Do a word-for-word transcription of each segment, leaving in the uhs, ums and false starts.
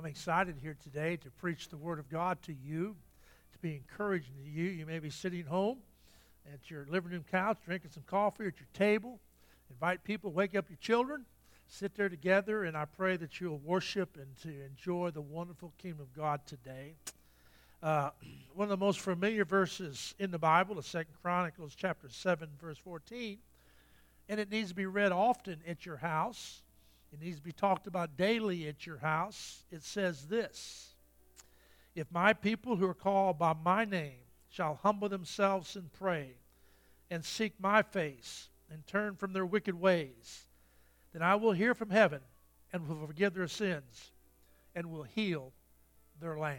I'm excited here today to preach the Word of God to you, to be encouraging to you. You may be sitting home at your living room couch, drinking some coffee at your table. Invite people, wake up your children, sit there together, and I pray that you'll worship and to enjoy the wonderful kingdom of God today. Uh, one of the most familiar verses in the Bible is Second Chronicles chapter seven, verse fourteen, and it needs to be read often at your house. It needs to be talked about daily at your house. It says this: if my people who are called by my name shall humble themselves and pray and seek my face and turn from their wicked ways, then I will hear from heaven and will forgive their sins and will heal their land.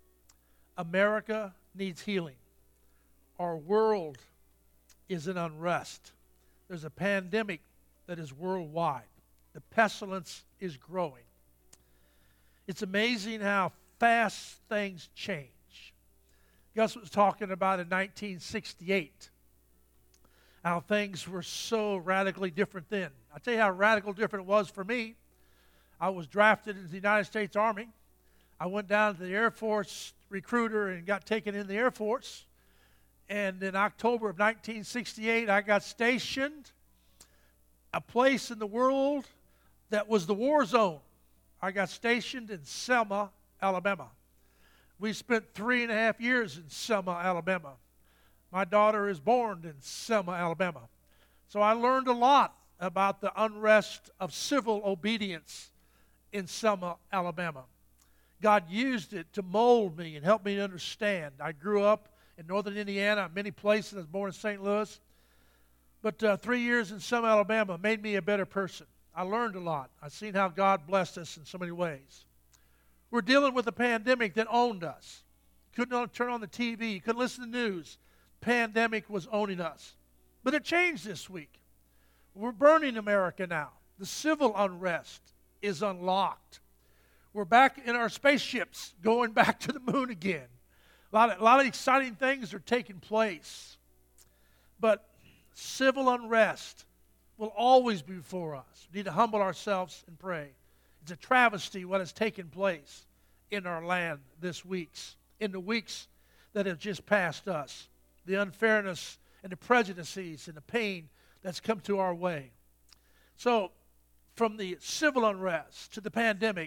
America needs healing. Our world is in unrest. There's a pandemic that is worldwide. The pestilence is growing. It's amazing how fast things change. Gus was talking about in nineteen sixty-eight, how things were so radically different then. I'll tell you how radical different it was for me. I was drafted into the United States Army. I went down to the Air Force recruiter and got taken in the Air Force. And in October of nineteen sixty-eight, I got stationed a place in the world that was the war zone. I got stationed in Selma, Alabama. We spent three and a half years in Selma, Alabama. My daughter is born in Selma, Alabama. So I learned a lot about the unrest of civil obedience in Selma, Alabama. God used it to mold me and help me to understand. I grew up in northern Indiana, many places. I was born in Saint Louis. But uh, three years in Selma, Alabama made me a better person. I learned a lot. I've seen how God blessed us in so many ways. We're dealing with a pandemic that owned us. Couldn't turn on the T V. Couldn't listen to the news. Pandemic was owning us. But it changed this week. We're burning America now. The civil unrest is unlocked. We're back in our spaceships, going back to the moon again. A lot of, a lot of exciting things are taking place. But civil unrest will always be before us. We need to humble ourselves and pray. It's a travesty what has taken place in our land this weeks, in the weeks that have just passed us. The unfairness and the prejudices and the pain that's come to our way. So, from the civil unrest to the pandemic,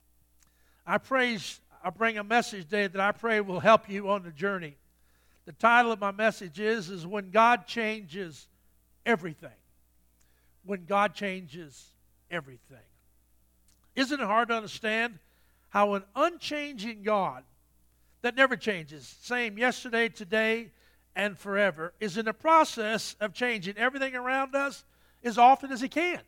I praise, I bring a message today that I pray will help you on the journey. The title of my message is, is When God Changes Everything. When God changes everything. Isn't it hard to understand how an unchanging God that never changes, same yesterday, today, and forever, is in the process of changing everything around us as often as He can?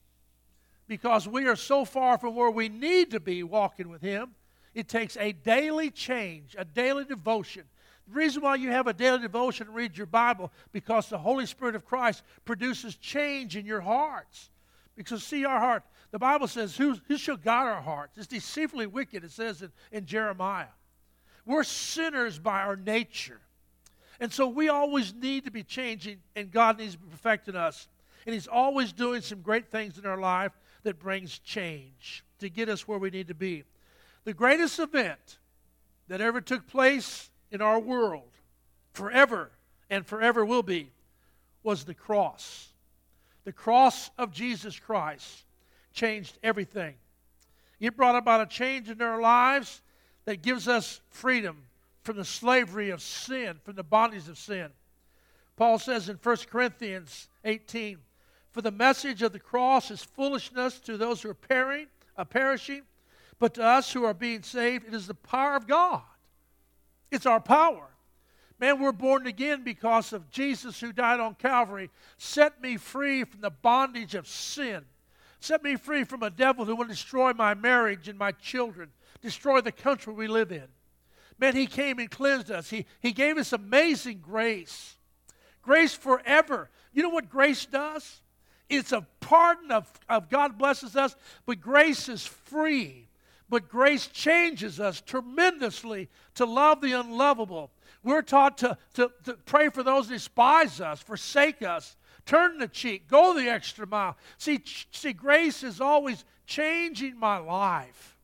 Because we are so far from where we need to be walking with Him, it takes a daily change, a daily devotion. The reason why you have a daily devotion and read your Bible, because the Holy Spirit of Christ produces change in your hearts. Because see our heart, the Bible says, who, who shall guard our hearts? It's deceitfully wicked, it says in, in Jeremiah. We're sinners by our nature. And so we always need to be changing, and God needs to be perfecting us. And He's always doing some great things in our life that brings change to get us where we need to be. The greatest event that ever took place in our world, forever and forever will be, was the cross. The cross of Jesus Christ changed everything. It brought about a change in our lives that gives us freedom from the slavery of sin, from the bondage of sin. Paul says in First Corinthians eighteen, for the message of the cross is foolishness to those who are perishing, are perishing, but to us who are being saved, it is the power of God. It's our power. Man, we're born again because of Jesus who died on Calvary. Set me free from the bondage of sin. Set me free from a devil who will destroy my marriage and my children, destroy the country we live in. Man, He came and cleansed us. He, he gave us amazing grace. Grace forever. You know what grace does? It's a pardon of, of God blesses us, but grace is free. But grace changes us tremendously to love the unlovable. We're taught to, to, to pray for those who despise us, forsake us, turn the cheek, go the extra mile. See, ch- see, grace is always changing my life.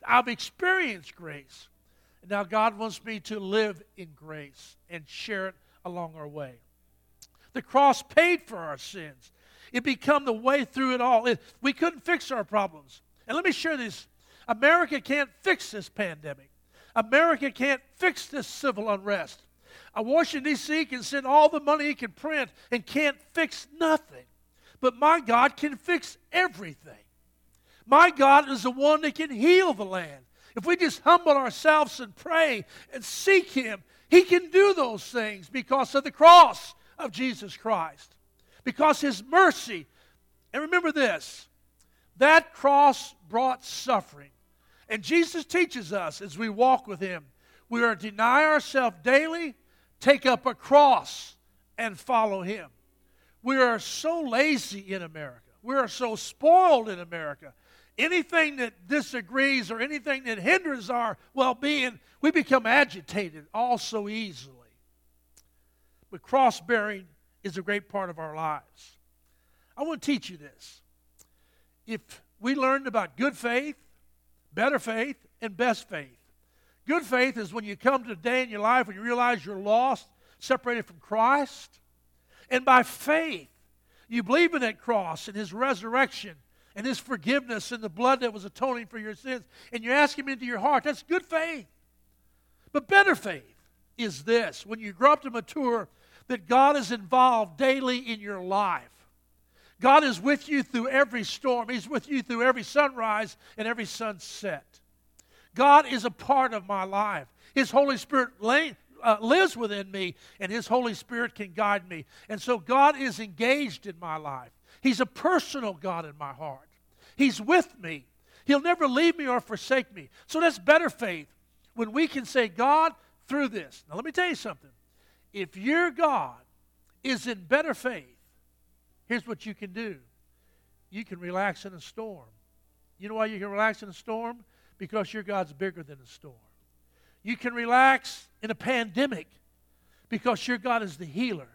I've experienced grace. And now God wants me to live in grace and share it along our way. The cross paid for our sins. It became the way through it all. It, we couldn't fix our problems. And let me share this. America can't fix this pandemic. America can't fix this civil unrest. Uh, Washington, D C can send all the money it can print and can't fix nothing. But my God can fix everything. My God is the one that can heal the land. If we just humble ourselves and pray and seek Him, He can do those things because of the cross of Jesus Christ. Because His mercy. And remember this, that cross brought suffering. And Jesus teaches us as we walk with Him, we are to deny ourselves daily, take up a cross, and follow Him. We are so lazy in America. We are so spoiled in America. Anything that disagrees or anything that hinders our well-being, we become agitated all so easily. But cross-bearing is a great part of our lives. I want to teach you this. If we learned about good faith, better faith, and best faith. Good faith is when you come to a day in your life when you realize you're lost, separated from Christ. And by faith, you believe in that cross and His resurrection and His forgiveness and the blood that was atoning for your sins. And you ask Him into your heart. That's good faith. But better faith is this. When you grow up to mature, that God is involved daily in your life. God is with you through every storm. He's with you through every sunrise and every sunset. God is a part of my life. His Holy Spirit lay, uh, lives within me, and His Holy Spirit can guide me. And so God is engaged in my life. He's a personal God in my heart. He's with me. He'll never leave me or forsake me. So that's better faith when we can say, God, through this. Now let me tell you something. If your God is in better faith, here's what you can do. You can relax in a storm. You know why you can relax in a storm? Because your God's bigger than a storm. You can relax in a pandemic because your God is the healer.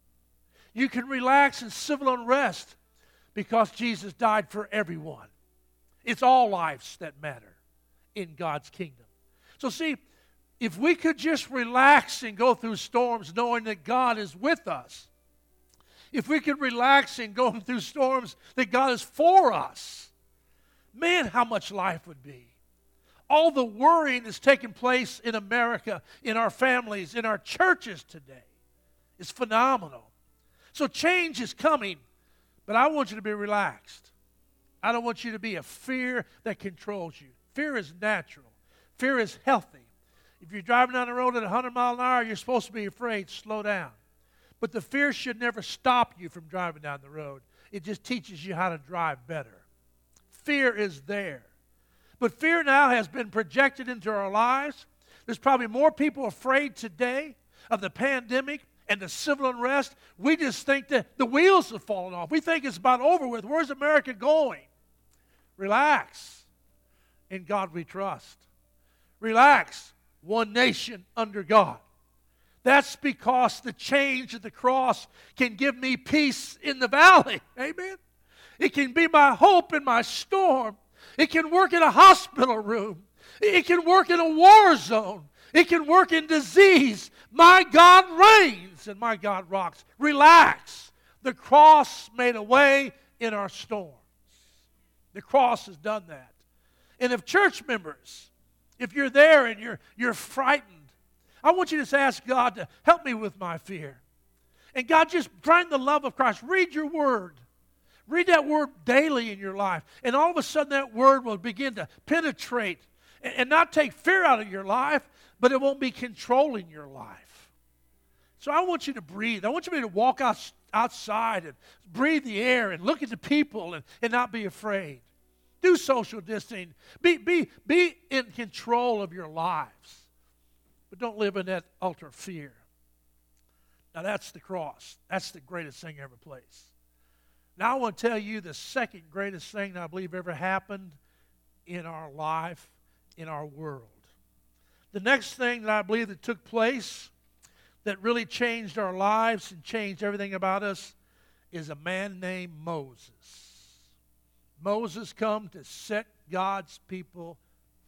You can relax in civil unrest because Jesus died for everyone. It's all lives that matter in God's kingdom. So see, if we could just relax and go through storms knowing that God is with us, if we could relax in going through storms that God is for us, man, how much life would be. All the worrying that's taking place in America, in our families, in our churches today is phenomenal. So change is coming, but I want you to be relaxed. I don't want you to be a fear that controls you. Fear is natural. Fear is healthy. If you're driving down the road at one hundred miles an hour, you're supposed to be afraid. Slow down. But the fear should never stop you from driving down the road. It just teaches you how to drive better. Fear is there. But fear now has been projected into our lives. There's probably more people afraid today of the pandemic and the civil unrest. We just think that the wheels have fallen off. We think it's about over with. Where's America going? Relax. In God we trust. Relax. One nation under God. That's because the change of the cross can give me peace in the valley. Amen? It can be my hope in my storm. It can work in a hospital room. It can work in a war zone. It can work in disease. My God reigns and my God rocks. Relax. The cross made a way in our storms. The cross has done that. And if church members, if you're there and you're, you're frightened, I want you to just ask God to help me with my fear. And God, just find the love of Christ. Read your word. Read that word daily in your life. And all of a sudden that word will begin to penetrate and, and not take fear out of your life, but it won't be controlling your life. So I want you to breathe. I want you to walk out, outside and breathe the air and look at the people and, and not be afraid. Do social distancing. Be, be, be in control of your lives. But don't live in that ultra fear. Now that's the cross. That's the greatest thing ever placed. Now I want to tell you the second greatest thing that I believe ever happened in our life, in our world. The next thing that I believe that took place that really changed our lives and changed everything about us is a man named Moses. Moses come to set God's people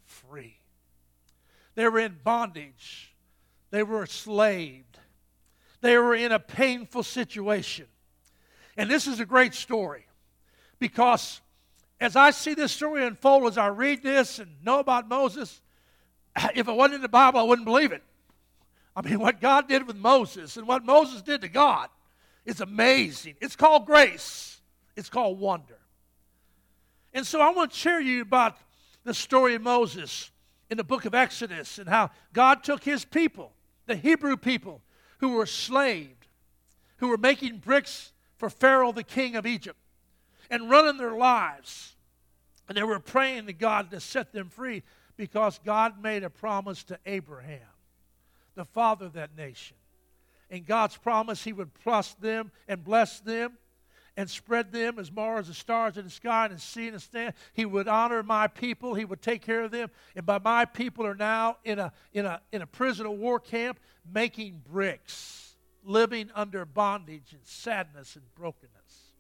free. They were in bondage. They were enslaved. They were in a painful situation. And this is a great story because as I see this story unfold, as I read this and know about Moses, if it wasn't in the Bible, I wouldn't believe it. I mean, what God did with Moses and what Moses did to God is amazing. It's called grace. It's called wonder. And so I want to share you about the story of Moses in the book of Exodus and how God took his people, the Hebrew people, who were enslaved, who were making bricks for Pharaoh, the king of Egypt, and running their lives. And they were praying to God to set them free because God made a promise to Abraham, the father of that nation. And God's promise, he would bless them and bless them and spread them as far as the stars in the sky and the sea and the stand. He would honor my people. He would take care of them. And by my people are now in a, in a, in a prisoner of war camp making bricks, living under bondage and sadness and brokenness.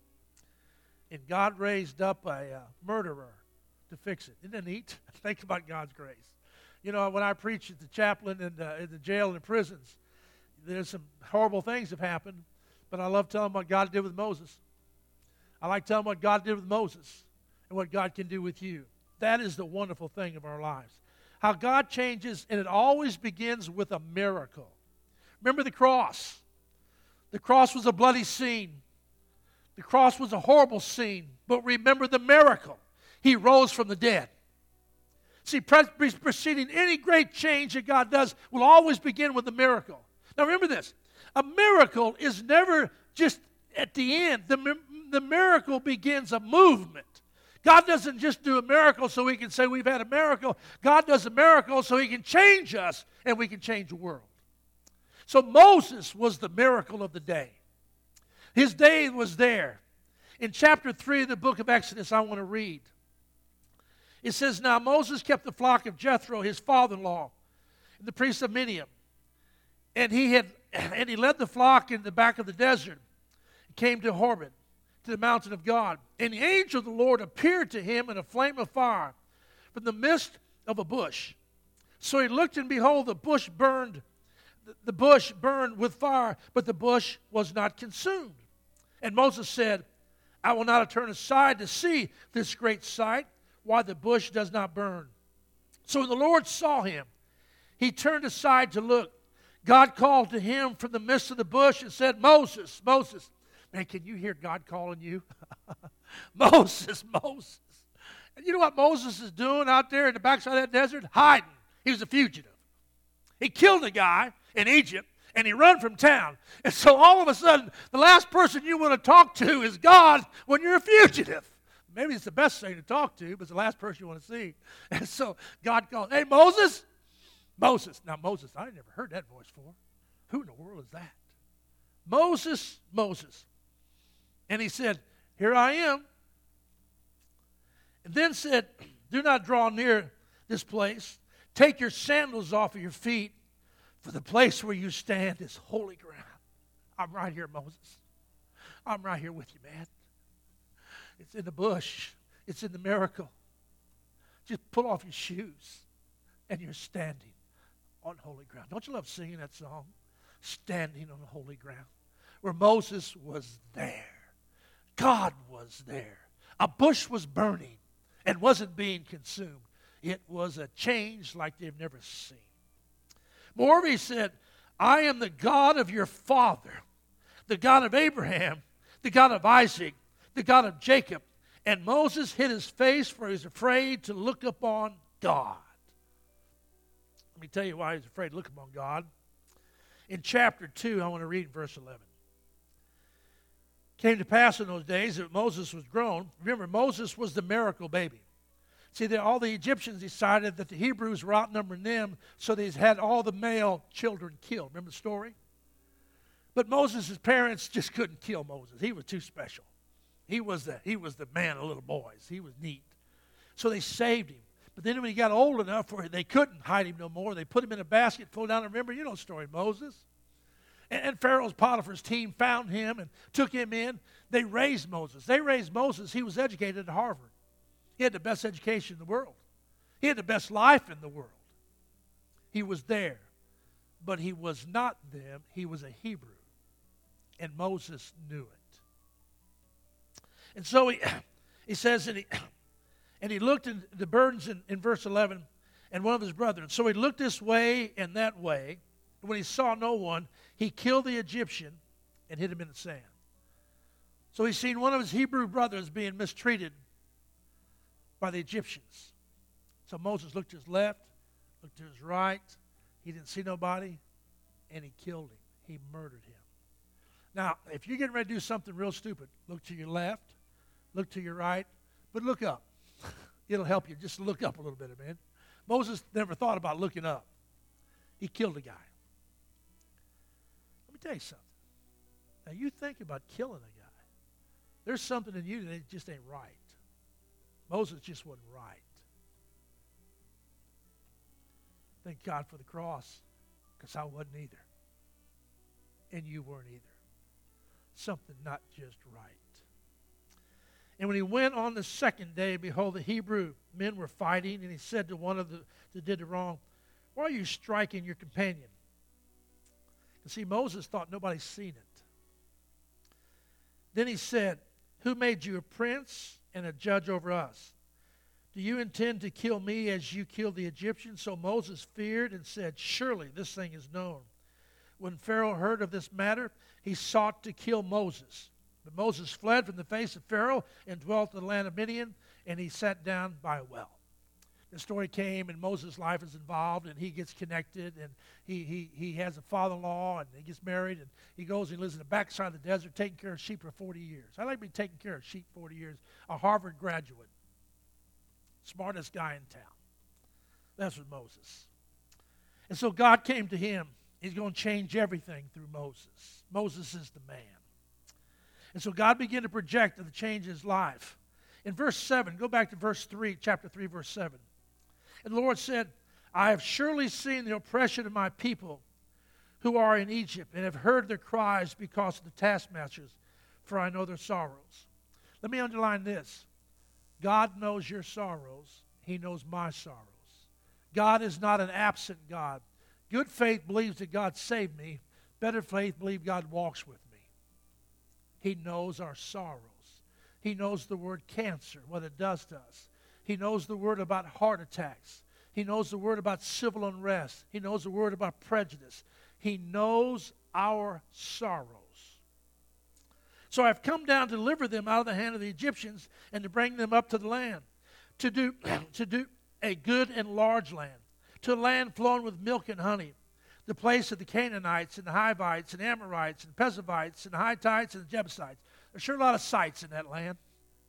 And God raised up a uh, murderer to fix it. Isn't that neat? Think about God's grace. You know, when I preach at the chaplain in the, in the jail and the prisons, there's some horrible things have happened, but I love telling what God did with Moses. I like telling what God did with Moses and what God can do with you. That is the wonderful thing of our lives. How God changes, and it always begins with a miracle. Remember the cross. The cross was a bloody scene. The cross was a horrible scene, but remember the miracle. He rose from the dead. See, pre- preceding any great change that God does will always begin with a miracle. Now remember this. A miracle is never just at the end. The, the miracle begins a movement. God doesn't just do a miracle so we can say we've had a miracle. God does a miracle so he can change us and we can change the world. So Moses was the miracle of the day. His day was there. In chapter three of the book of Exodus, I want to read. It says, now Moses kept the flock of Jethro, his father-in-law, and the priest of Midian. And he had, and he led the flock in the back of the desert. He came to Horeb, to the mountain of God. And the angel of the Lord appeared to him in a flame of fire from the midst of a bush. So he looked, and behold, the bush burned, the bush burned with fire, but the bush was not consumed. And Moses said, I will not turn aside to see this great sight, why the bush does not burn. So when the Lord saw him, he turned aside to look. God called to him from the midst of the bush and said, Moses, Moses. Man, can you hear God calling you? Moses, Moses. And you know what Moses is doing out there in the backside of that desert? Hiding. He was a fugitive. He killed a guy in Egypt, and he ran from town. And so all of a sudden, the last person you want to talk to is God when you're a fugitive. Maybe it's the best thing to talk to, but it's the last person you want to see. And so God called, hey, Moses. Moses. Now, Moses, I never heard that voice before. Who in the world is that? Moses, Moses. And he said, here I am. And then said, do not draw near this place. Take your sandals off of your feet, for the place where you stand is holy ground. I'm right here, Moses. I'm right here with you, man. It's in the bush. It's in the miracle. Just pull off your shoes, and you're standing on holy ground. Don't you love singing that song? Standing on holy ground. Where Moses was there. God was there. A bush was burning and wasn't being consumed. It was a change like they've never seen. Moreover, he said, I am the God of your father, the God of Abraham, the God of Isaac, the God of Jacob. And Moses hid his face, for he was afraid to look upon God. Let me tell you why he's afraid to look upon God. In chapter two, I want to read verse eleven. It came to pass in those days that Moses was grown. Remember, Moses was the miracle baby. See, that all the Egyptians decided that the Hebrews were outnumbering them, so they had all the male children killed. Remember the story? But Moses' parents just couldn't kill Moses. He was too special. He was the, he was the man of little boys. He was neat. So they saved him. But then when he got old enough where they couldn't hide him no more, they put him in a basket, pulled down. Remember, you know the story of Moses. And, and Pharaoh's Potiphar's team found him and took him in. They raised Moses. They raised Moses. He was educated at Harvard. He had the best education in the world. He had the best life in the world. He was there. But he was not them. He was a Hebrew. And Moses knew it. And so he, he says, and he, and he looked at the burdens in, in verse eleven, and one of his brethren. So he looked this way and that way. And when he saw no one, he killed the Egyptian and hid him in the sand. So he's seen one of his Hebrew brothers being mistreated by the Egyptians. So Moses looked to his left, looked to his right. He didn't see nobody, and he killed him. He murdered him. Now, if you're getting ready to do something real stupid, look to your left, look to your right, but look up. It'll help you just look up a little bit, man. Moses never thought about looking up. He killed a guy. Let me tell you something. Now, you think about killing a guy. There's something in you that just ain't right. Moses just wasn't right. Thank God for the cross, because I wasn't either. And you weren't either. Something not just right. And when he went on the second day, behold, the Hebrew men were fighting, and he said to one of the that did the wrong, why are you striking your companion? And see, Moses thought nobody's seen it. Then he said, who made you a prince and a judge over us? Do you intend to kill me as you killed the Egyptians? So Moses feared and said, surely this thing is known. When Pharaoh heard of this matter, he sought to kill Moses. But Moses fled from the face of Pharaoh and dwelt in the land of Midian, and he sat down by a well. The story came, and Moses' life is involved, and he gets connected, and he, he, he has a father-in-law, and he gets married, and he goes and lives in the backside of the desert taking care of sheep for forty years. I like to be taking care of sheep forty years. A Harvard graduate. Smartest guy in town. That's what Moses. And so God came to him. He's going to change everything through Moses. Moses is the man. And so God began to project the change in his life. In verse seven, go back to verse three, chapter three, verse seven. And the Lord said, I have surely seen the oppression of my people who are in Egypt, and have heard their cries because of the taskmasters, for I know their sorrows. Let me underline this. God knows your sorrows. He knows my sorrows. God is not an absent God. Good faith believes that God saved me. Better faith believes God walks with me. He knows our sorrows. He knows the word cancer, what it does to us. He knows the word about heart attacks. He knows the word about civil unrest. He knows the word about prejudice. He knows our sorrows. So I've come down to deliver them out of the hand of the Egyptians and to bring them up to the land, to do, to do a good and large land, to a land flowing with milk and honey, the place of the Canaanites and the Hivites and Amorites and Perizzites and the Hittites and the Jebusites. There's sure a lot of sites in that land.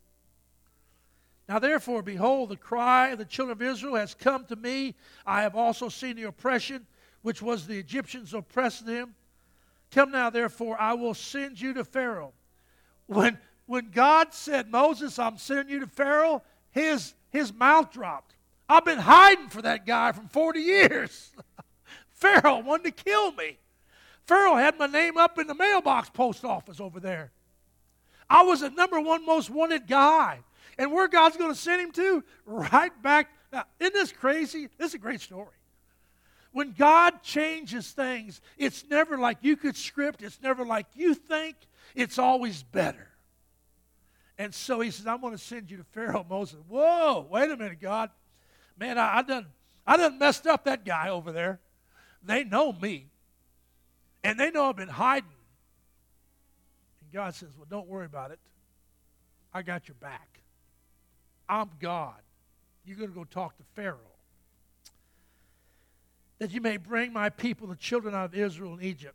Now therefore, behold, the cry of the children of Israel has come to me. I have also seen the oppression which was the Egyptians oppressed them. Come now, therefore, I will send you to Pharaoh. When, when God said, Moses, I'm sending you to Pharaoh, his, his mouth dropped. I've been hiding for that guy for forty years. Pharaoh wanted to kill me. Pharaoh had my name up in the mailbox post office over there. I was the number one most wanted guy. And where God's going to send him to? Right back. Now, isn't this crazy? This is a great story. When God changes things, it's never like you could script. It's never like you think. It's always better. And so he says, I'm going to send you to Pharaoh. Moses, whoa, wait a minute, God. Man, I, I done I done messed up that guy over there. They know me. And they know I've been hiding. And God says, well, don't worry about it. I got your back. I'm God. You're going to go talk to Pharaoh. That you may bring my people, the children out of Israel and Egypt.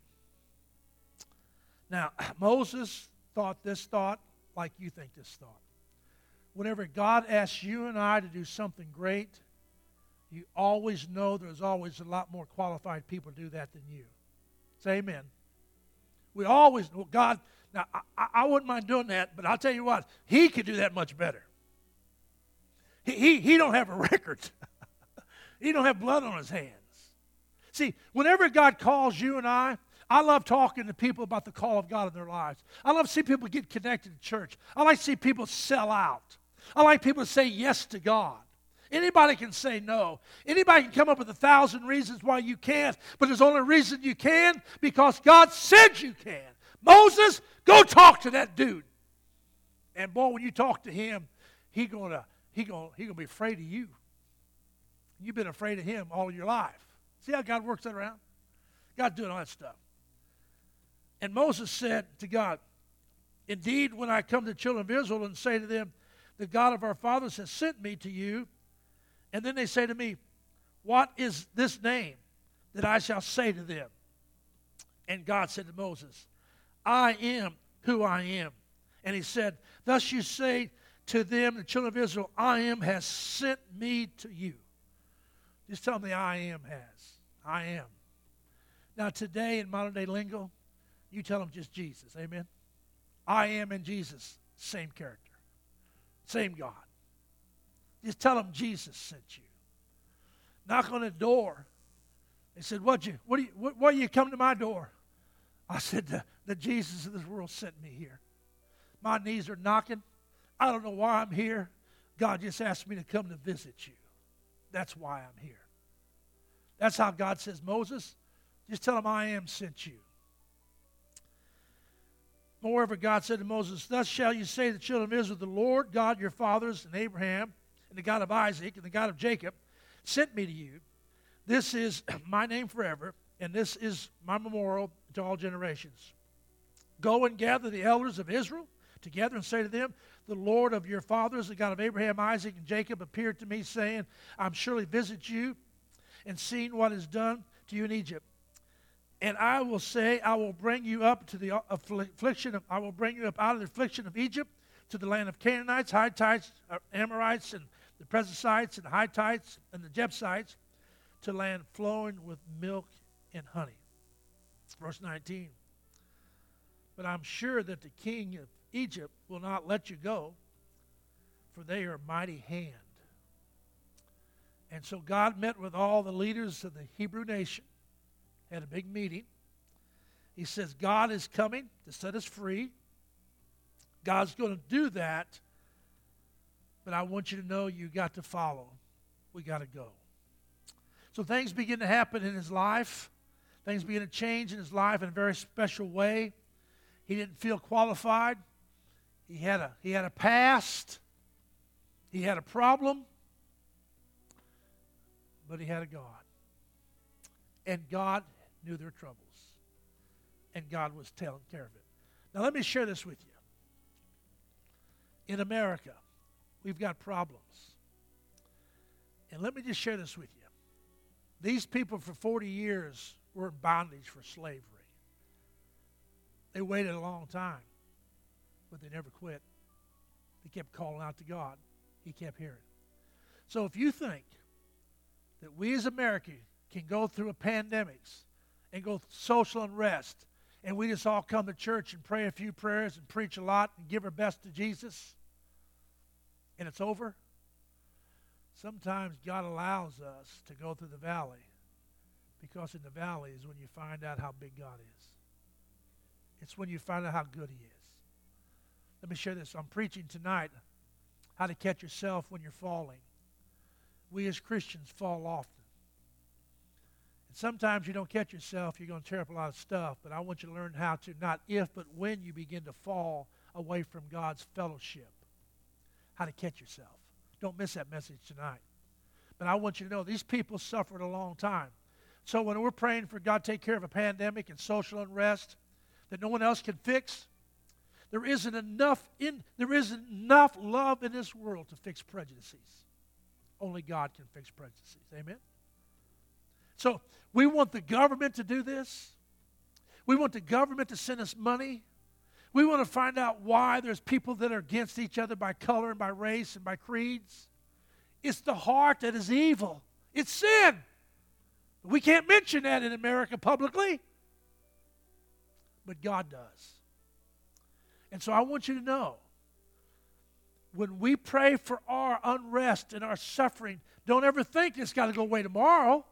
Now, Moses thought this thought like you think this thought. Whenever God asks you and I to do something great, you always know there's always a lot more qualified people to do that than you. Say amen. We always know God. Now, I, I wouldn't mind doing that, but I'll tell you what, He could do that much better. He, he, he don't have a record. He don't have blood on His hands. See, whenever God calls you and I, I love talking to people about the call of God in their lives. I love to see people get connected to church. I like to see people sell out. I like people to say yes to God. Anybody can say no. Anybody can come up with a thousand reasons why you can't, but there's only a reason you can, because God said you can. Moses, go talk to that dude. And boy, when you talk to him, he gonna he gonna he gonna be afraid of you. You've been afraid of him all your life. See how God works that around? God's doing all that stuff. And Moses said to God, indeed, when I come to the children of Israel and say to them, the God of our fathers has sent me to you, and then they say to me, what is this name that I shall say to them? And God said to Moses, I am who I am. And he said, thus you say to them, the children of Israel, I am has sent me to you. Just tell them the I am has. I am. Now today in modern day lingo, you tell them just Jesus. Amen? I am and Jesus, same character. Same God. Just tell them Jesus sent you. Knock on the door. They said, what you, what do you, what, why you come to my door? I said, the, the Jesus of this world sent me here. My knees are knocking. I don't know why I'm here. God just asked me to come to visit you. That's why I'm here. That's how God says, Moses, just tell him I am sent you. Moreover, God said to Moses, thus shall you say to the children of Israel, the Lord God your fathers and Abraham and the God of Isaac and the God of Jacob sent me to you. This is my name forever, and this is my memorial to all generations. Go and gather the elders of Israel together and say to them, the Lord of your fathers, the God of Abraham, Isaac, and Jacob appeared to me, saying, I'm surely visit you and seen what is done to you in Egypt. And I will say, I will bring you up to the affliction of, I will bring you up out of the affliction of Egypt to the land of Canaanites, Hittites, Amorites, and the Perizzites, and the Hittites, and the Jebusites, to land flowing with milk and honey. Verse nineteen. But I'm sure that the king of Egypt will not let you go, for they are a mighty hand. And so God met with all the leaders of the Hebrew nation, had a big meeting. He says, God is coming to set us free. God's going to do that, but I want you to know you got to follow. We got to go. So things begin to happen in his life. Things begin to change in his life in a very special way. He didn't feel qualified. He had a, he had a past. He had a problem. But he had a God. And God knew their troubles. And God was taking care of it. Now let me share this with you. In America, we've got problems. And let me just share this with you. These people for forty years were in bondage for slavery. They waited a long time, but they never quit. They kept calling out to God. He kept hearing. So if you think that we as Americans can go through a pandemics and go through social unrest, and we just all come to church and pray a few prayers and preach a lot and give our best to Jesus, and it's over, sometimes God allows us to go through the valley, because in the valley is when you find out how big God is. It's when you find out how good he is. Let me share this. I'm preaching tonight how to catch yourself when you're falling. We as Christians fall often. And sometimes you don't catch yourself, you're going to tear up a lot of stuff, but I want you to learn how to, not if, but when you begin to fall away from God's fellowship, how to catch yourself. Don't miss that message tonight. But I want you to know these people suffered a long time. So when we're praying for God to take care of a pandemic and social unrest that no one else can fix, there isn't enough in there isn't enough love in this world to fix prejudices. Only God can fix prejudices. Amen? So we want the government to do this. We want the government to send us money. We want to find out why there's people that are against each other by color and by race and by creeds. It's the heart that is evil. It's sin. We can't mention that in America publicly, but God does. And so I want you to know, when we pray for our unrest and our suffering, don't ever think it's got to go away tomorrow.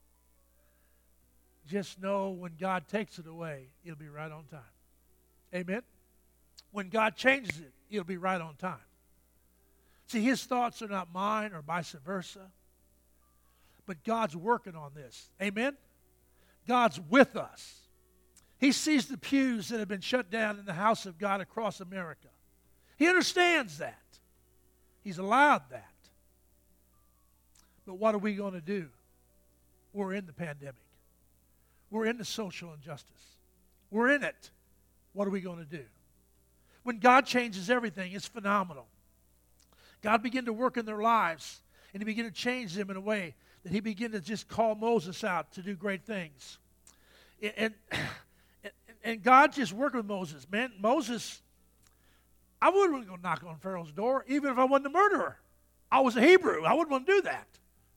Just know when God takes it away, it'll be right on time. Amen? When God changes it, it'll be right on time. See, his thoughts are not mine or vice versa. But God's working on this. Amen? God's with us. He sees the pews that have been shut down in the house of God across America. He understands that. He's allowed that. But what are we going to do? We're in the pandemic. We're in the social injustice. We're in it. What are we going to do? When God changes everything, it's phenomenal. God began to work in their lives, and he began to change them in a way that he began to just call Moses out to do great things. And, and, and God just worked with Moses. Man, Moses, I wouldn't go knock on Pharaoh's door, even if I wasn't a murderer. I was a Hebrew. I wouldn't want to do that.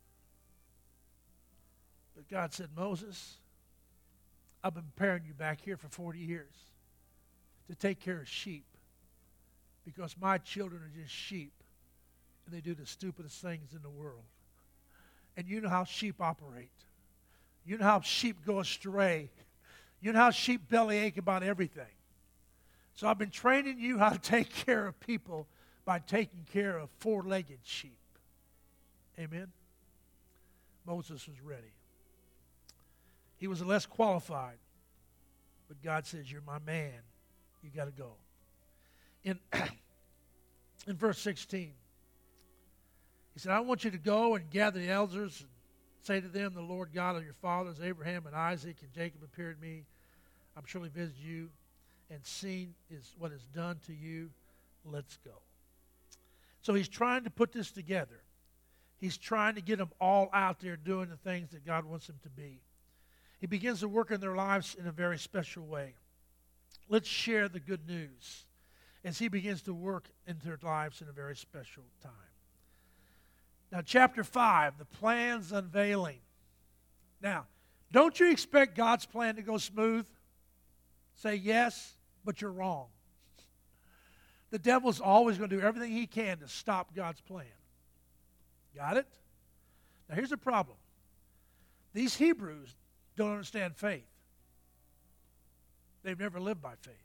But God said, Moses, I've been preparing you back here for forty years to take care of sheep, because my children are just sheep, and they do the stupidest things in the world. And you know how sheep operate. You know how sheep go astray. You know how sheep bellyache about everything. So I've been training you how to take care of people by taking care of four-legged sheep. Amen? Moses was ready. He was less qualified. But God says, you're my man. You got to go. In, in verse sixteen, he said, I want you to go and gather the elders and say to them, the Lord God of your fathers, Abraham and Isaac and Jacob, appeared to me. I'm surely visited you and seen is what is done to you. Let's go. So he's trying to put this together. He's trying to get them all out there doing the things that God wants them to be. He begins to work in their lives in a very special way. Let's share the good news as he begins to work into their lives in a very special time. Now, chapter five, the plan's unveiling. Now, don't you expect God's plan to go smooth? Say yes, but you're wrong. The devil's always going to do everything he can to stop God's plan. Got it? Now, here's the problem. These Hebrews don't understand faith. They've never lived by faith.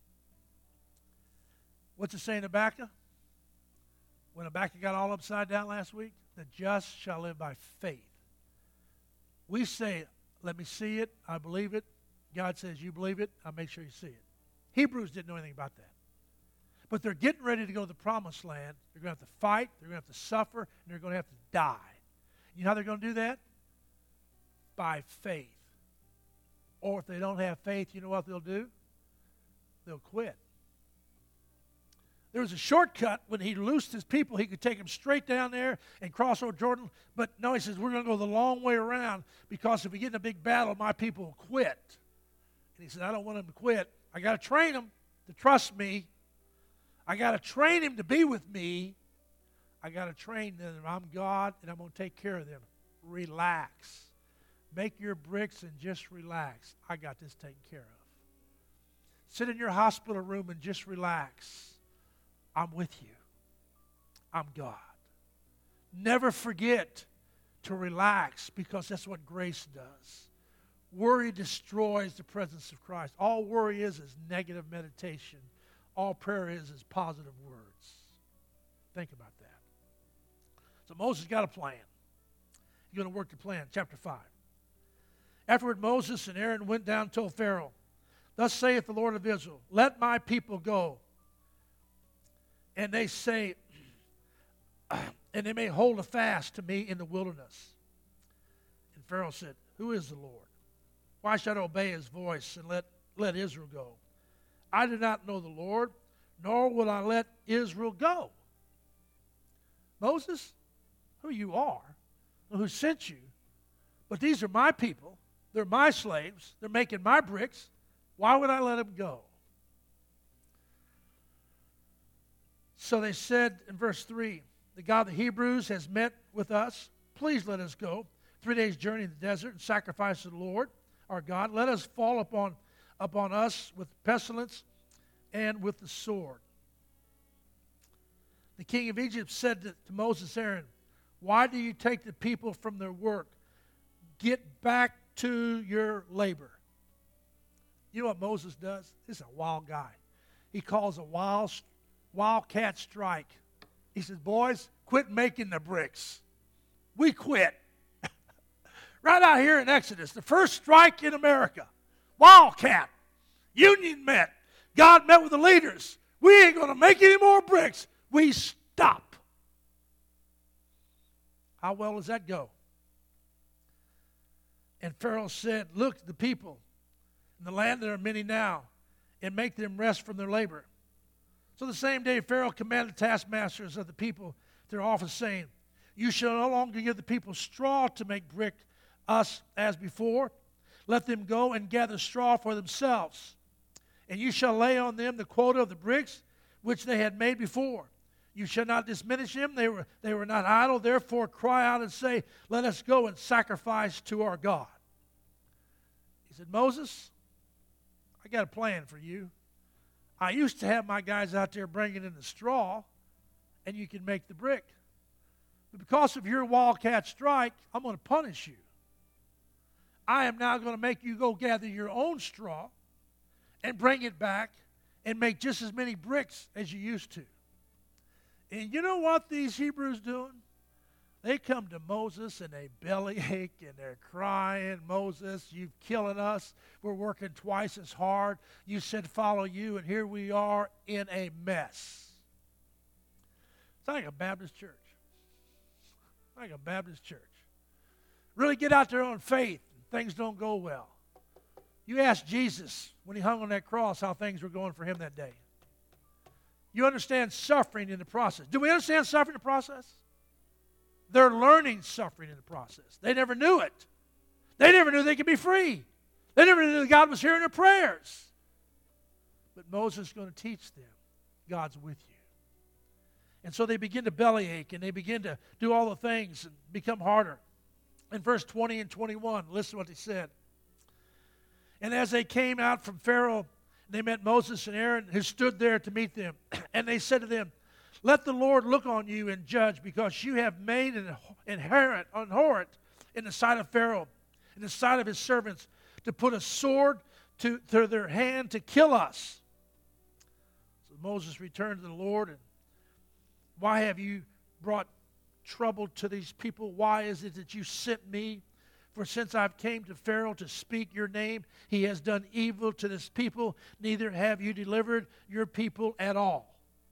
What's it say in Habakkuk? When Habakkuk got all upside down last week, the just shall live by faith. We say, let me see it, I believe it. God says, you believe it, I'll make sure you see it. Hebrews didn't know anything about that. But they're getting ready to go to the promised land. They're going to have to fight, they're going to have to suffer, and they're going to have to die. You know how they're going to do that? By faith. Or if they don't have faith, you know what they'll do? They'll quit. There was a shortcut when he loosed his people. He could take them straight down there and cross over Jordan. But no, he says, we're going to go the long way around, because if we get in a big battle, my people will quit. And he said, I don't want them to quit. I got to train them to trust me. I got to train them to be with me. I got to train them. I'm God, and I'm going to take care of them. Relax. Make your bricks and just relax. I got this taken care of. Sit in your hospital room and just relax. I'm with you. I'm God. Never forget to relax, because that's what grace does. Worry destroys the presence of Christ. All worry is is negative meditation. All prayer is is positive words. Think about that. So Moses got a plan. He's going to work the plan. Chapter five. Afterward, Moses and Aaron went down and told Pharaoh, thus saith the Lord of Israel, let my people go. And they say, and they may hold a fast to me in the wilderness. And Pharaoh said, who is the Lord? Why should I obey his voice and let, let Israel go? I do not know the Lord, nor will I let Israel go. Moses, who you are, who sent you, but these are my people. They're my slaves. They're making my bricks. Why would I let them go? So they said in verse three, the God of the Hebrews has met with us. Please let us go. Three days' journey in the desert and sacrifice to the Lord, our God. Let us fall upon, upon us with pestilence and with the sword. The king of Egypt said to, to Moses and Aaron, why do you take the people from their work? Get back to your labor. You know what Moses does? He's a wild guy. He calls a wild, wildcat strike He says, boys, quit making the bricks. We quit. Right out here in Exodus, the first strike in America. Wildcat. Union met. God met with the leaders. We ain't going to make any more bricks. We stop. How well does that go? And Pharaoh said, look, the people in the land there are many now, and make them rest from their labor. So the same day Pharaoh commanded the taskmasters of the people to their office, saying, you shall no longer give the people straw to make brick us as before. Let them go and gather straw for themselves. And you shall lay on them the quota of the bricks which they had made before. You shall not diminish them. They were, they were not idle. Therefore cry out and say, let us go and sacrifice to our God. He said, Moses, I got a plan for you. I used to have my guys out there bringing in the straw, and you can make the brick. But because of your wildcat strike, I'm going to punish you. I am now going to make you go gather your own straw and bring it back and make just as many bricks as you used to. And you know what these Hebrews doing? They come to Moses and they bellyache and they're crying, Moses, you've killing us. We're working twice as hard. You said follow you, and here we are in a mess. It's like a Baptist church. Like a Baptist church. Really get out there on faith, and things don't go well. You ask Jesus when he hung on that cross how things were going for him that day. You understand suffering in the process. Do we understand suffering in the process? They're learning suffering in the process. They never knew it. They never knew they could be free. They never knew that God was hearing their prayers. But Moses is going to teach them God's with you. And so they begin to bellyache and they begin to do all the things and become harder. In verse twenty and twenty-one, listen to what they said. And as they came out from Pharaoh, they met Moses and Aaron, who stood there to meet them. And they said to them, let the Lord look on you and judge, because you have made an inherent, abhorrent in the sight of Pharaoh, in the sight of his servants, to put a sword to, to their hand to kill us. So Moses returned to the Lord, and why have you brought trouble to these people? Why is it that you sent me? For since I've came to Pharaoh to speak your name, he has done evil to this people, neither have you delivered your people at all.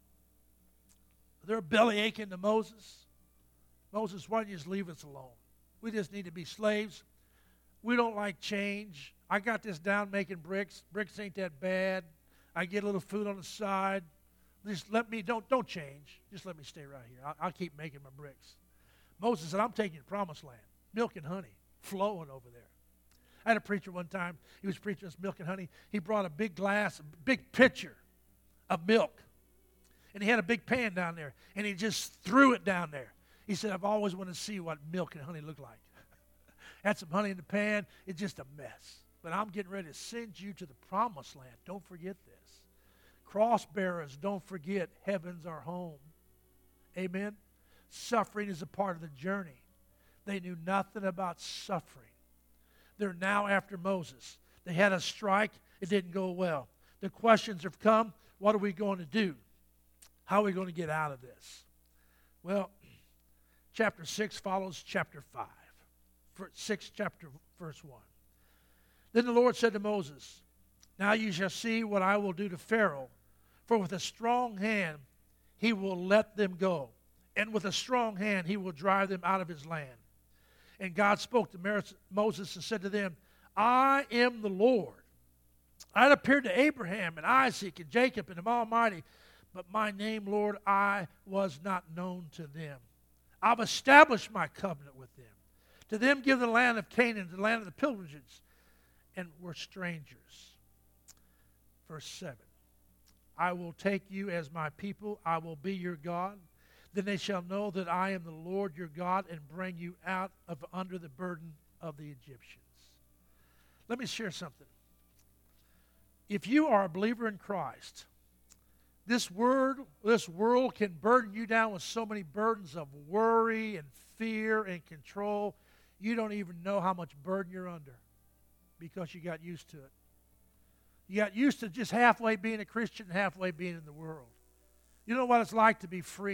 They're bellyaching to Moses. Moses, why don't you just leave us alone? We just need to be slaves. We don't like change. I got this down making bricks. Bricks ain't that bad. I get a little food on the side. Just let me, don't, don't change. Just let me stay right here. I'll, I'll keep making my bricks. Moses said, I'm taking you to the promised land. Milk and honey flowing over there. I had a preacher one time. He was preaching this milk and honey. He brought a big glass, a big pitcher of milk. And he had a big pan down there, and he just threw it down there. He said, I've always wanted to see what milk and honey look like. Had some honey in the pan. It's just a mess. But I'm getting ready to send you to the promised land. Don't forget this. Cross bearers, don't forget, heaven's our home. Amen? Suffering is a part of the journey. They knew nothing about suffering. They're now after Moses. They had a strike. It didn't go well. The questions have come. What are we going to do? How are we going to get out of this? Well, chapter six follows chapter five. six, chapter, verse one. Then the Lord said to Moses, now you shall see what I will do to Pharaoh, for with a strong hand he will let them go, and with a strong hand he will drive them out of his land. And God spoke to Moses and said to them, I am the Lord. I had appeared to Abraham and Isaac and Jacob and the Almighty, but my name, Lord, I was not known to them. I've established my covenant with them. To them give the land of Canaan, the land of the pilgrimages, and were strangers. Verse seven. I will take you as my people. I will be your God. Then they shall know that I am the Lord your God, and bring you out of under the burden of the Egyptians. Let me share something. If you are a believer in Christ, This word, this world can burden you down with so many burdens of worry and fear and control. You don't even know how much burden you're under because you got used to it. You got used to just halfway being a Christian, halfway being in the world. You know what it's like to be free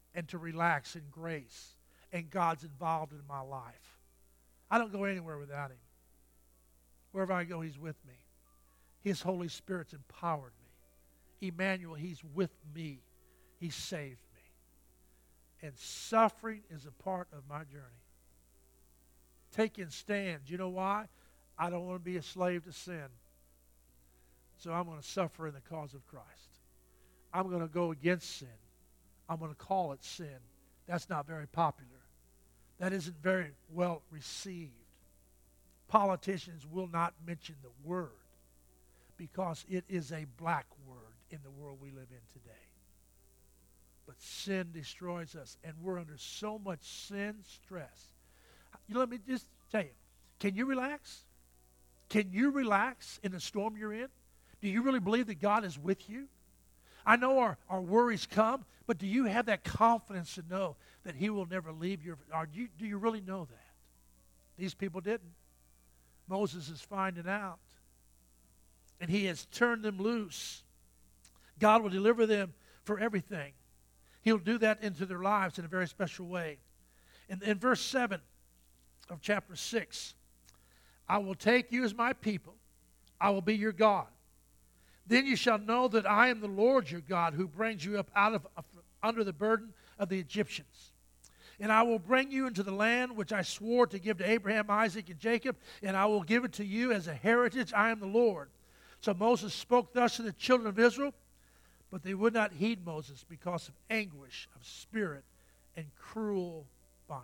and to relax in grace, and God's involved in my life. I don't go anywhere without Him. Wherever I go, He's with me. His Holy Spirit's empowered me. Emmanuel, He's with me. He saved me. And suffering is a part of my journey. Taking stands. You know why? I don't want to be a slave to sin. So I'm going to suffer in the cause of Christ. I'm going to go against sin. I'm going to call it sin. That's not very popular. That isn't very well received. Politicians will not mention the word because it is a black word in the world we live in today. But sin destroys us, and we're under so much sin stress. You know, let me just tell you, can you relax? Can you relax in the storm you're in? Do you really believe that God is with you? I know our, our worries come, but do you have that confidence to know that He will never leave you? Or do you, do you really know that? These people didn't. Moses is finding out. And he has turned them loose. God will deliver them for everything. He'll do that into their lives in a very special way. In, in verse seven of chapter six, I will take you as my people. I will be your God. Then you shall know that I am the Lord your God who brings you up out of uh, under the burden of the Egyptians. And I will bring you into the land which I swore to give to Abraham, Isaac, and Jacob, and I will give it to you as a heritage. I am the Lord. So Moses spoke thus to the children of Israel, but they would not heed Moses because of anguish of spirit and cruel bondage.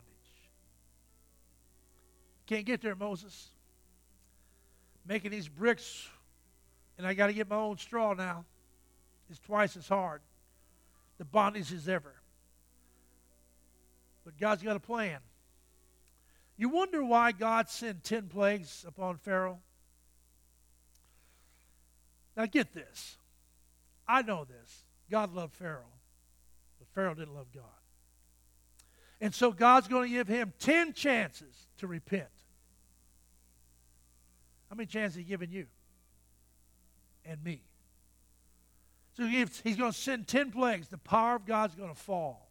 Can't get there, Moses. Making these bricks, and I got to get my own straw now. It's twice as hard. The bondage is ever. But God's got a plan. You wonder why God sent ten plagues upon Pharaoh? Now get this. I know this. God loved Pharaoh, but Pharaoh didn't love God. And so God's going to give him ten chances to repent. How many chances has He given you and me? So He's going to send ten plagues. The power of God's going to fall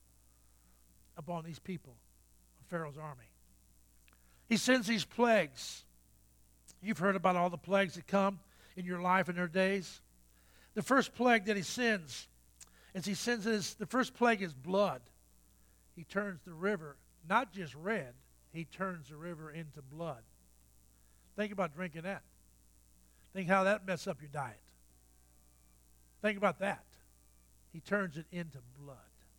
upon these people of Pharaoh's army. He sends these plagues. You've heard about all the plagues that come in your life in their days. The first plague that He sends, as He sends this, the first plague is blood. He turns the river, not just red, He turns the river into blood. Think about drinking that. Think how that messes up your diet. Think about that. He turns it into blood.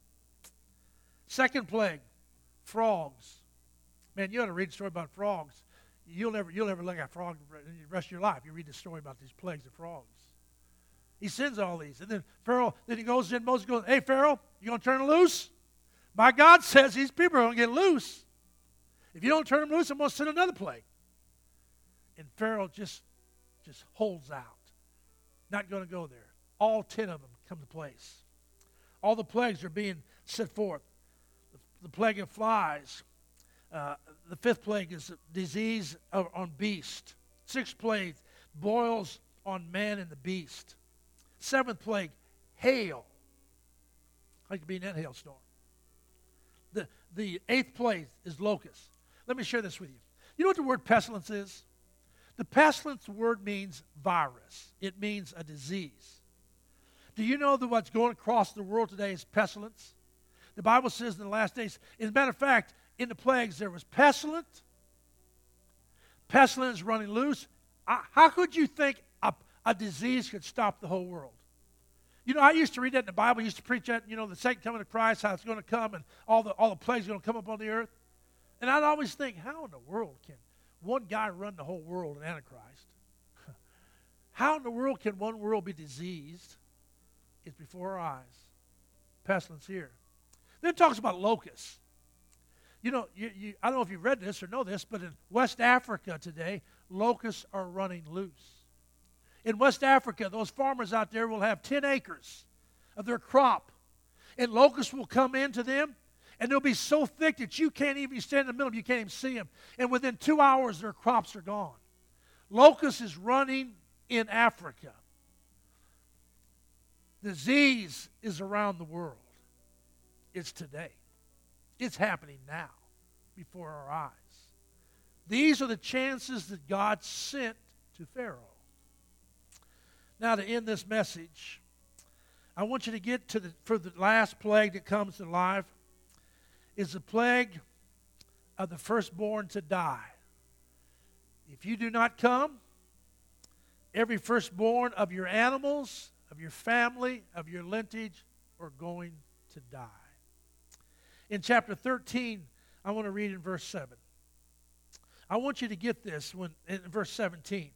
Second plague, frogs. Man, you ought to read a story about frogs. You'll never, you'll never look at frogs the rest of your life. You read the story about these plagues of frogs. He sends all these. And then Pharaoh, then he goes in, Moses goes, hey, Pharaoh, you going to turn them loose? My God says these people are going to get loose. If you don't turn them loose, I'm going to send another plague. And Pharaoh just, just holds out. Not going to go there. All ten of them come to place. All the plagues are being set forth. The, the plague of flies. Uh, the fifth plague is disease of, on beast. Sixth plague, boils on man and the beast. Seventh plague, hail. I could be in that hailstorm. The, the eighth plague is locust. Let me share this with you. You know what the word pestilence is? The pestilence word means virus. It means a disease. Do you know that what's going across the world today is pestilence? The Bible says in the last days, as a matter of fact, in the plagues there was pestilence, pestilence running loose. I, how could you think a, a disease could stop the whole world? You know, I used to read that in the Bible. I used to preach that, you know, the second coming of Christ, how it's going to come and all the, all the plagues are going to come upon the earth. And I'd always think, how in the world can one guy run the whole world, an Antichrist? How in the world can one world be diseased? It's before our eyes. Pestilence here. Then it talks about locusts. You know, you, you, I don't know if you've read this or know this, but in West Africa today, locusts are running loose. In West Africa, those farmers out there will have ten acres of their crop, and locusts will come into them, and they'll be so thick that you can't even stand in the middle of them, you can't even see them. And within two hours, their crops are gone. Locust is running in Africa. Disease is around the world. It's today. It's happening now before our eyes. These are the chances that God sent to Pharaoh. Now, to end this message, I want you to get to the, for the last plague that comes to life, is the plague of the firstborn to die. If you do not come, every firstborn of your animals, of your family, of your lineage are going to die. In chapter thirteen, I want to read in verse seven. I want you to get this when in verse seventeen.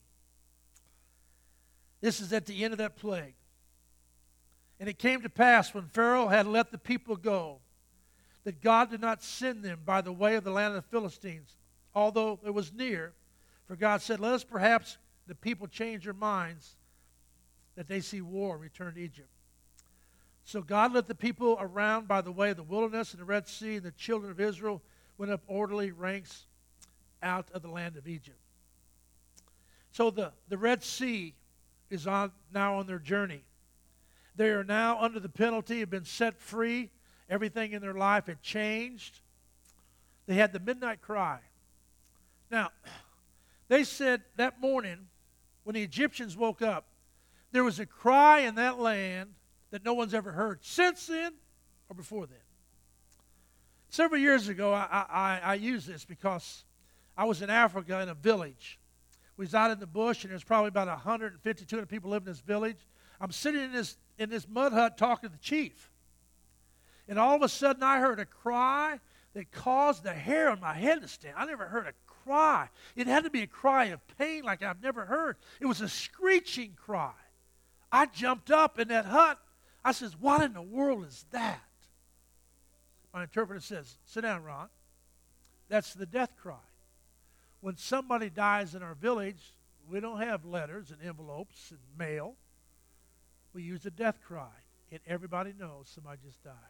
This is at the end of that plague. And it came to pass when Pharaoh had let the people go, that God did not send them by the way of the land of the Philistines, although it was near. For God said, let us perhaps the people change their minds, that they see war and return to Egypt. So God led the people around by the way of the wilderness and the Red Sea, and the children of Israel went up orderly ranks out of the land of Egypt. So the, the Red Sea is on now on their journey. They are now under the penalty, have been set free. Everything in their life had changed. They had the midnight cry. Now, they said that morning when the Egyptians woke up, there was a cry in that land that no one's ever heard since then or before then. Several years ago, I, I, I used this because I was in Africa in a village. We was out in the bush, and there's probably about one hundred fifty, two hundred people living in this village. I'm sitting in this, in this mud hut talking to the chief. And all of a sudden, I heard a cry that caused the hair on my head to stand. I never heard a cry. It had to be a cry of pain like I've never heard. It was a screeching cry. I jumped up in that hut. I says, what in the world is that? My interpreter says, sit down, Ron. That's the death cry. When somebody dies in our village, we don't have letters and envelopes and mail. We use a death cry, and everybody knows somebody just died.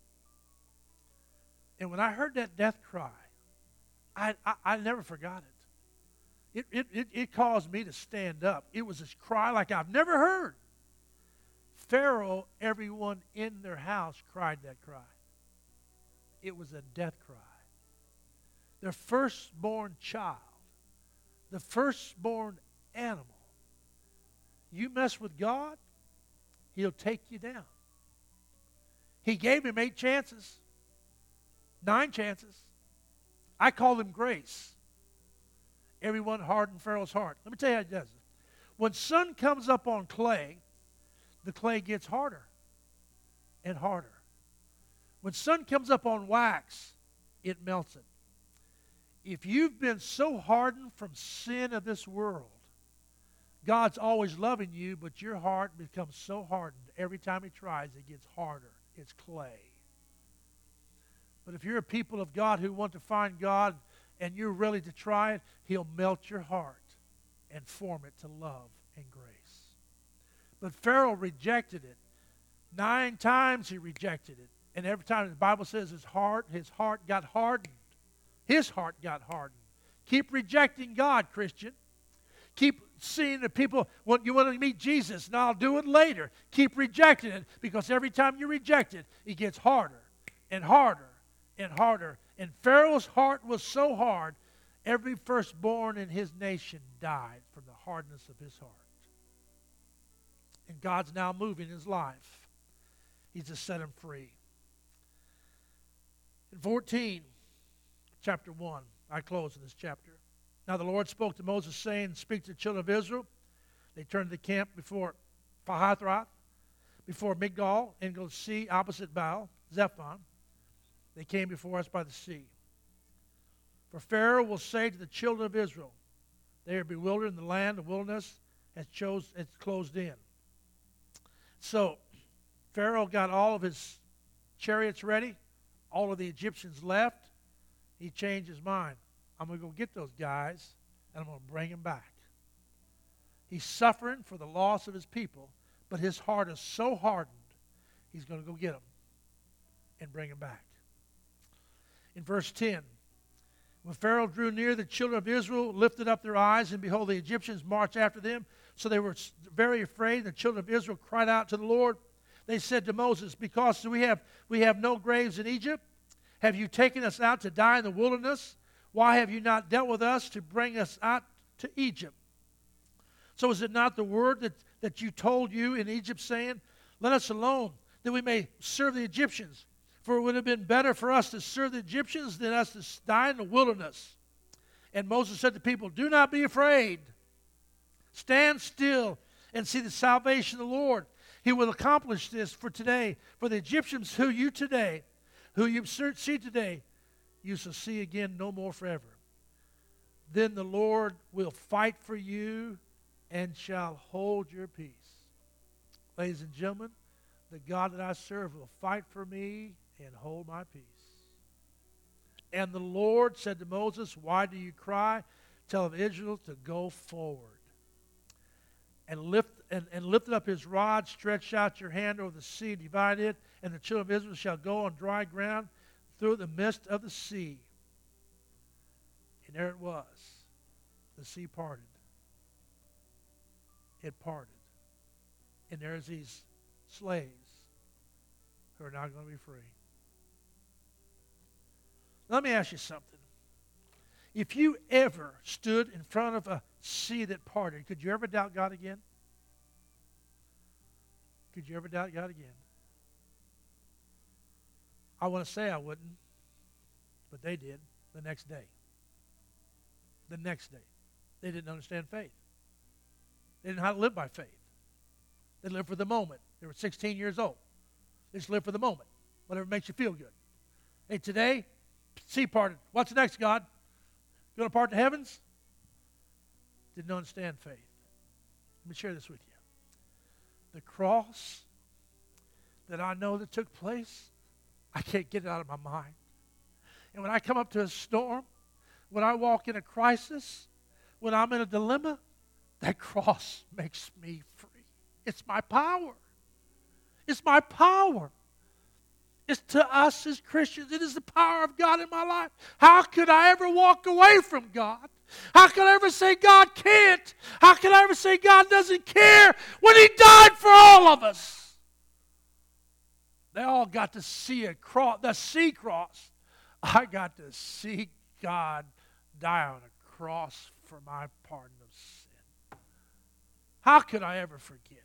And when I heard that death cry, I, I, I never forgot it. It, it, it. it caused me to stand up. It was a cry like I've never heard. Pharaoh, everyone in their house cried that cry. It was a death cry. Their firstborn child, the firstborn animal. You mess with God, He'll take you down. He gave him eight chances, nine chances. I call them grace. Everyone hardened Pharaoh's heart. Let me tell you how he does it. When sun comes up on clay, the clay gets harder and harder. When sun comes up on wax, it melts it. If you've been so hardened from sin of this world, God's always loving you, but your heart becomes so hardened. Every time He tries, it gets harder. It's clay. But if you're a people of God who want to find God and you're ready to try it, He'll melt your heart and form it to love and grace. But Pharaoh rejected it. Nine times he rejected it. And every time the Bible says his heart, his heart got hardened. His heart got hardened. Keep rejecting God, Christian. Keep seeing the people, well, you want to meet Jesus, and I'll do it later. Keep rejecting it, because every time you reject it, it gets harder and harder and harder. And Pharaoh's heart was so hard, every firstborn in his nation died from the hardness of his heart. And God's now moving his life. He's to set him free. In fourteen, chapter one, I close in this chapter. Now the Lord spoke to Moses, saying, speak to the children of Israel. They turned the camp before Pahathroth, before Migdal, and go to the sea opposite Baal, Zephon. They came before us by the sea. For Pharaoh will say to the children of Israel, they are bewildered in the land, the wilderness has, chose, has closed in. So Pharaoh got all of his chariots ready. All of the Egyptians left. He changed his mind. I'm going to go get those guys, and I'm going to bring them back. He's suffering for the loss of his people, but his heart is so hardened, he's going to go get them and bring them back. In verse ten, when Pharaoh drew near, the children of Israel lifted up their eyes, and behold, the Egyptians marched after them. So they were very afraid. The children of Israel cried out to the Lord. they said to Moses, because we have, we have no graves in Egypt, have you taken us out to die in the wilderness? Why have you not dealt with us to bring us out to Egypt? So is it not the word that, that you told you in Egypt, saying, let us alone, that we may serve the Egyptians? For it would have been better for us to serve the Egyptians than us to die in the wilderness. And Moses said to the people, do not be afraid. Stand still and see the salvation of the Lord. He will accomplish this for today. For the Egyptians who you today, who you see today, you shall see again no more forever. Then the Lord will fight for you and shall hold your peace. Ladies and gentlemen, the God that I serve will fight for me and hold my peace. And the Lord said to Moses, why do you cry? Tell Israel to go forward. And lift and, and lifted up his rod, stretched out your hand over the sea, divide it, and the children of Israel shall go on dry ground through the midst of the sea. And there it was. The sea parted. It parted. And there's these slaves who are now going to be free. Let me ask you something. If you ever stood in front of a sea that parted, could you ever doubt God again? Could you ever doubt God again? I want to say I wouldn't, but they did the next day. The next day. They didn't understand faith. They didn't know how to live by faith. They lived for the moment. They were sixteen years old. They just lived for the moment. Whatever makes you feel good. Hey, today, sea parted. What's next, God? You going to part the heavens? Didn't understand faith. Let me share this with you. The cross that I know that took place, I can't get it out of my mind. And when I come up to a storm, when I walk in a crisis, when I'm in a dilemma, that cross makes me free. It's my power. It's my power. It's to us as Christians. It is the power of God in my life. How could I ever walk away from God? How could I ever say God can't? How could I ever say God doesn't care when He died for all of us? They all got to see a cross, the sea cross. I got to see God die on a cross for my pardon of sin. How could I ever forget?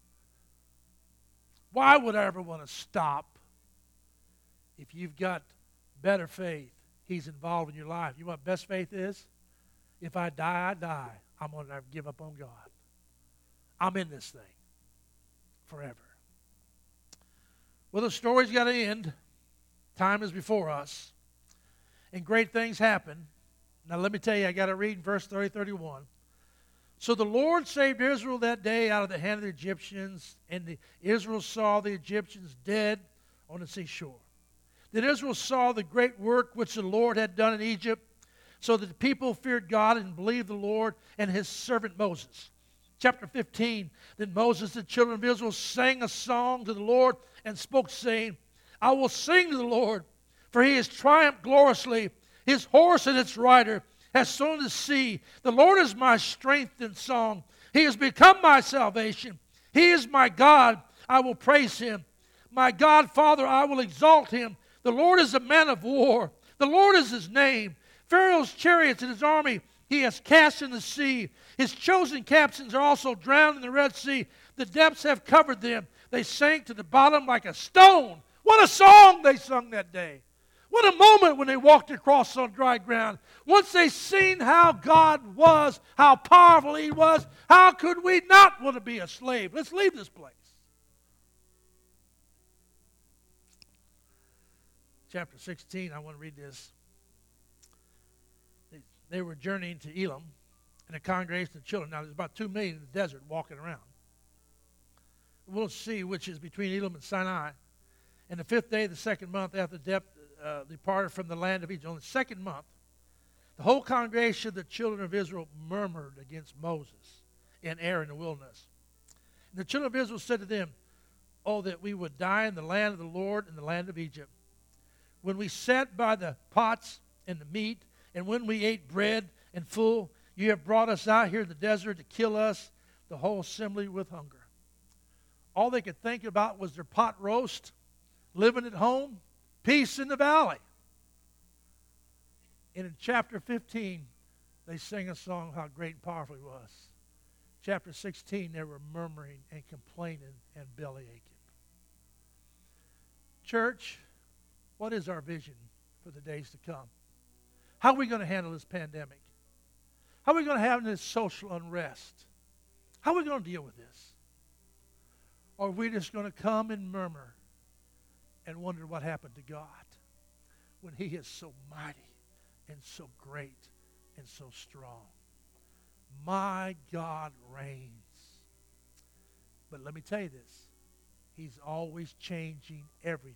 Why would I ever want to stop? If you've got better faith, He's involved in your life. You know what best faith is? If I die, I die. I'm going to give up on God. I'm in this thing forever. Well, the story's got to end. Time is before us. And great things happen. Now, let me tell you, I got to read in verse thirty, thirty-one. So the Lord saved Israel that day out of the hand of the Egyptians, and the, Israel saw the Egyptians dead on the seashore. Then Israel saw the great work which the Lord had done in Egypt, so that the people feared God and believed the Lord and His servant Moses. Chapter fifteen, then Moses and the children of Israel sang a song to the Lord and spoke, saying, I will sing to the Lord, for He has triumphed gloriously. His horse and its rider has sown the sea. The Lord is my strength and song. He has become my salvation. He is my God. I will praise Him. My God, Father, I will exalt Him. The Lord is a man of war. The Lord is His name. Pharaoh's chariots and his army He has cast in the sea. His chosen captains are also drowned in the Red Sea. The depths have covered them. They sank to the bottom like a stone. What a song they sung that day. What a moment when they walked across on dry ground. Once they seen how God was, how powerful He was, how could we not want to be a slave? Let's leave this place. Chapter sixteen, I want to read this. They, they were journeying to Elim, and a congregation of children. Now, there's about two million in the desert walking around. We'll see which is between Elim and Sinai. And the fifth day of the second month after the depth uh, departed from the land of Egypt, on the second month, the whole congregation of the children of Israel murmured against Moses and Aaron in the wilderness. And the children of Israel said to them, oh, that we would die in the land of the Lord, in the land of Egypt. When we sat by the pots and the meat, and when we ate bread and full, you have brought us out here in the desert to kill us, the whole assembly with hunger. All they could think about was their pot roast, living at home, peace in the valley. And in chapter fifteen, they sang a song how great and powerful he was. Chapter sixteen, they were murmuring and complaining and belly aching. Church, what is our vision for the days to come? How are we going to handle this pandemic? How are we going to handle this social unrest? How are we going to deal with this? Or are we just going to come and murmur and wonder what happened to God when He is so mighty and so great and so strong? My God reigns. But let me tell you this. He's always changing everything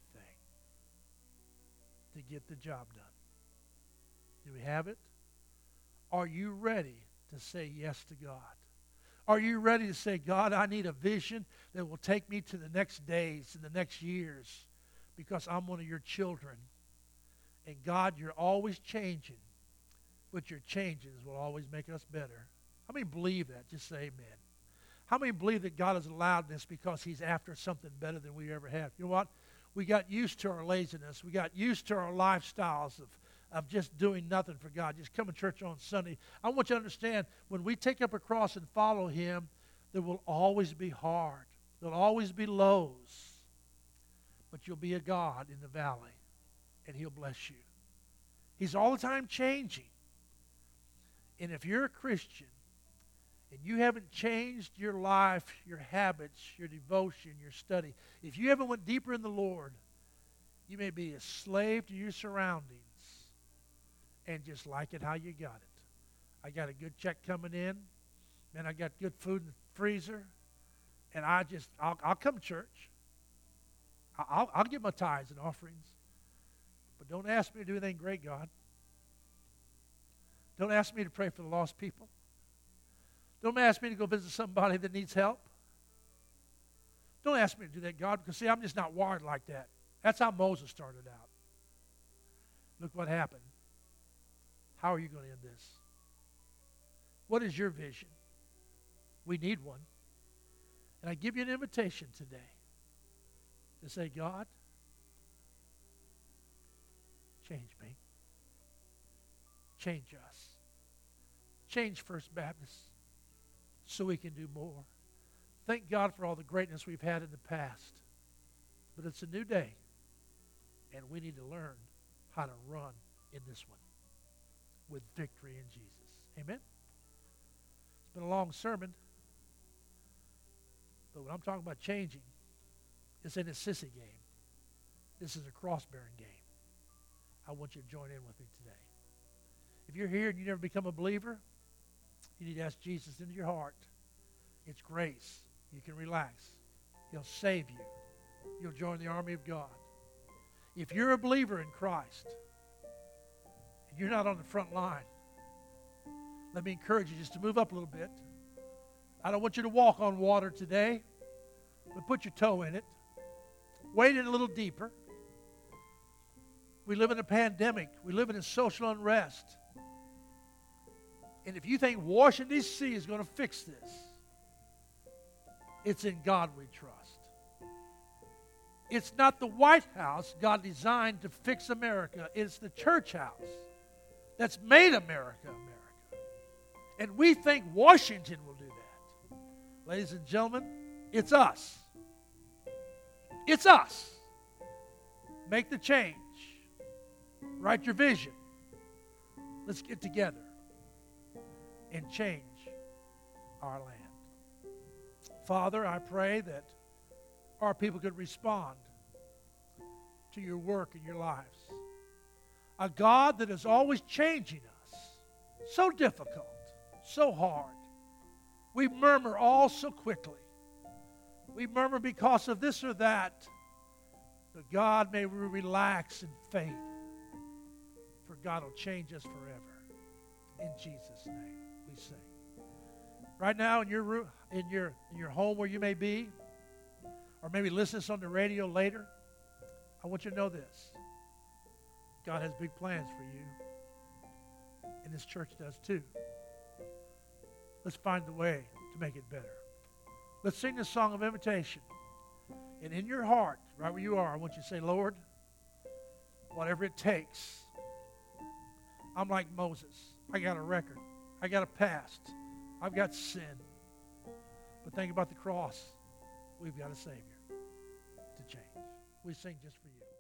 to get the job done. Do we have it? Are you ready to say yes to God? Are you ready to say, God, I need a vision that will take me to the next days and the next years because I'm one of your children. And God, you're always changing, but your changes will always make us better. How many believe that? Just say amen. How many believe that God has allowed this because He's after something better than we ever have? You know what? We got used to our laziness. We got used to our lifestyles of, of just doing nothing for God, just coming to church on Sunday. I want you to understand, when we take up a cross and follow Him, there will always be hard. There will always be lows. But you'll be a God in the valley, and He'll bless you. He's all the time changing. And if you're a Christian, and you haven't changed your life, your habits, your devotion, your study, if you haven't went deeper in the Lord, you may be a slave to your surroundings and just like it how you got it. I got a good check coming in, and I got good food in the freezer, and I just, I'll, I'll come to church. I'll, I'll give my tithes and offerings, but don't ask me to do anything great, God. Don't ask me to pray for the lost people. Don't ask me to go visit somebody that needs help. Don't ask me to do that, God, because, see, I'm just not wired like that. That's how Moses started out. Look what happened. How are you going to end this? What is your vision? We need one. And I give you an invitation today to say, God, change me. Change us. Change First Baptist so we can do more. Thank God for all the greatness we've had in the past. But it's a new day, and we need to learn how to run in this one with victory in Jesus. Amen? It's been a long sermon, but when I'm talking about changing, it's in a sissy game. This is a cross-bearing game. I want you to join in with me today. If you're here and you never become a believer, you need to ask Jesus into your heart. It's grace. You can relax. He'll save you. You'll join the army of God. If you're a believer in Christ and you're not on the front line, let me encourage you just to move up a little bit. I don't want you to walk on water today, but put your toe in it. Wade in a little deeper. We live in a pandemic. We live in a social unrest. And if you think Washington, D C is going to fix this, it's in God we trust. It's not the White House God designed to fix America. It's the church house that's made America America. And we think Washington will do that. Ladies and gentlemen, it's us. It's us. Make the change. Write your vision. Let's get together and change our land. Father, I pray that our people could respond to your work in your lives. A God that is always changing us. So difficult, so hard. We murmur all so quickly. We murmur because of this or that. But God, may we relax in faith. For God will change us forever. In Jesus' name we sing. Right now in your room, in your in your home where you may be, or maybe listen to this on the radio later, I want you to know this. God has big plans for you. And this church does too. Let's find the way to make it better. Let's sing this song of invitation. And in your heart, right where you are, I want you to say, Lord, whatever it takes. I'm like Moses. I got a record. I got a past. I've got sin. But think about the cross. We've got a Savior to change. We sing just for you.